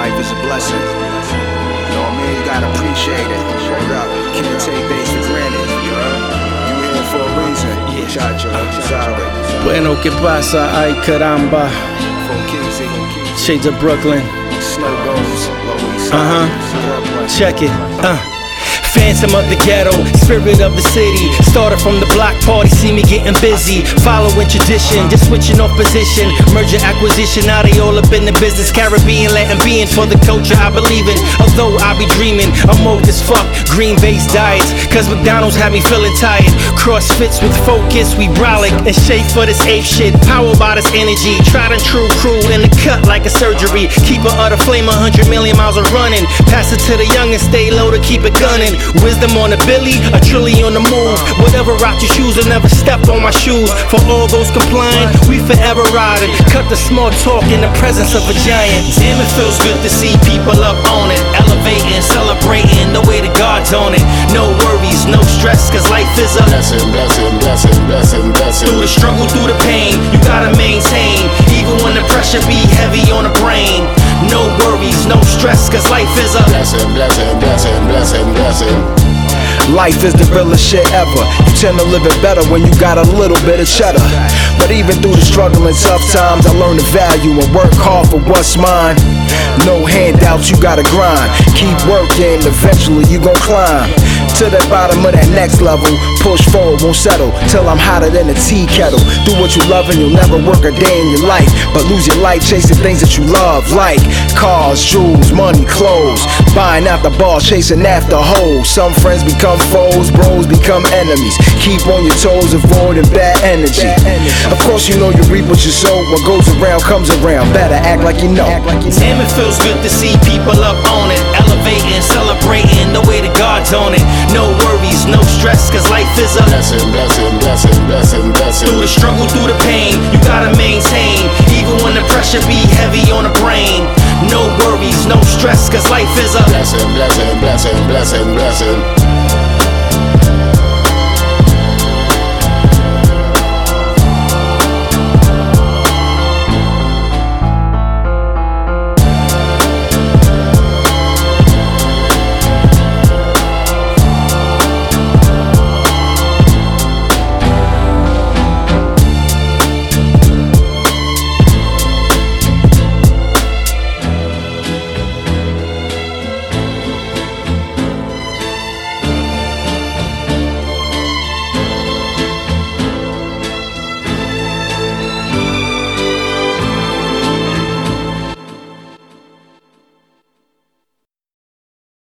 life is a blessing. You know what I mean? You gotta appreciate it. Word up. Can't take things for granted. You here for a reason. Muchacho, sorry. Bueno, ¿qué pasa? Ay, caramba. Shades of Brooklyn. Snow goes, Lower East Side. Check it. Phantom of the ghetto, spirit of the city. Started from the block party, see me getting busy. Following tradition, just switching off position. Merger acquisition, now they all up in the business. Caribbean, Latin being for the culture I believe in. Although I be dreaming, I'm old as fuck. Green-based diets, cause McDonald's had me feeling tired. Crossfits with focus, we brolic and shape for this ape shit. Powered by this energy, tried and true crew in the cut like a surgery. Keeper of the flame, 100 million miles of running. Pass it to the young and stay low to keep it gunning. Wisdom on the Billy, a trillion on the move. Whatever route you choose, will never step on my shoes. For all those complying, we forever riding. Cut the small talk in the presence of a giant. Damn, it feels good to see people up on it. Elevating, celebrating, the way the God's on it. No worries, no stress, cause life is a blessing, blessing, blessing, blessing, blessing. Through the struggle, through the pain, you gotta maintain. Even when the pressure be heavy on the brain. No worries, no stress, cause life is a blessing, blessing, blessing, blessing, blessing. Life is the realest shit ever. You tend to live it better when you got a little bit of cheddar. But even through the struggle and tough times, I learned the value and work hard for what's mine. No handouts, you gotta grind. Keep working, eventually you gon' climb to the bottom of that next level. Push forward, won't settle till I'm hotter than a tea kettle. Do what you love and you'll never work a day in your life, but lose your life chasing things that you love, like cars, jewels, money, clothes. Buying out the bars, chasing after hoes. Some friends become foes, bros become enemies. Keep on your toes, avoiding bad energy. Of course you know you reap what you sow. What goes around comes around. Better act like you know. Damn, it feels good to see people up on it. Elevating, celebrating, the way the God's on it. No worries, no stress, cause life is a blessing, blessing, blessing, blessing, blessing. Through the struggle, through the pain, you gotta maintain. Even when the pressure be heavy on the brain. No worries, no stress, cause life is a blessing, blessing, blessing, blessing, blessing.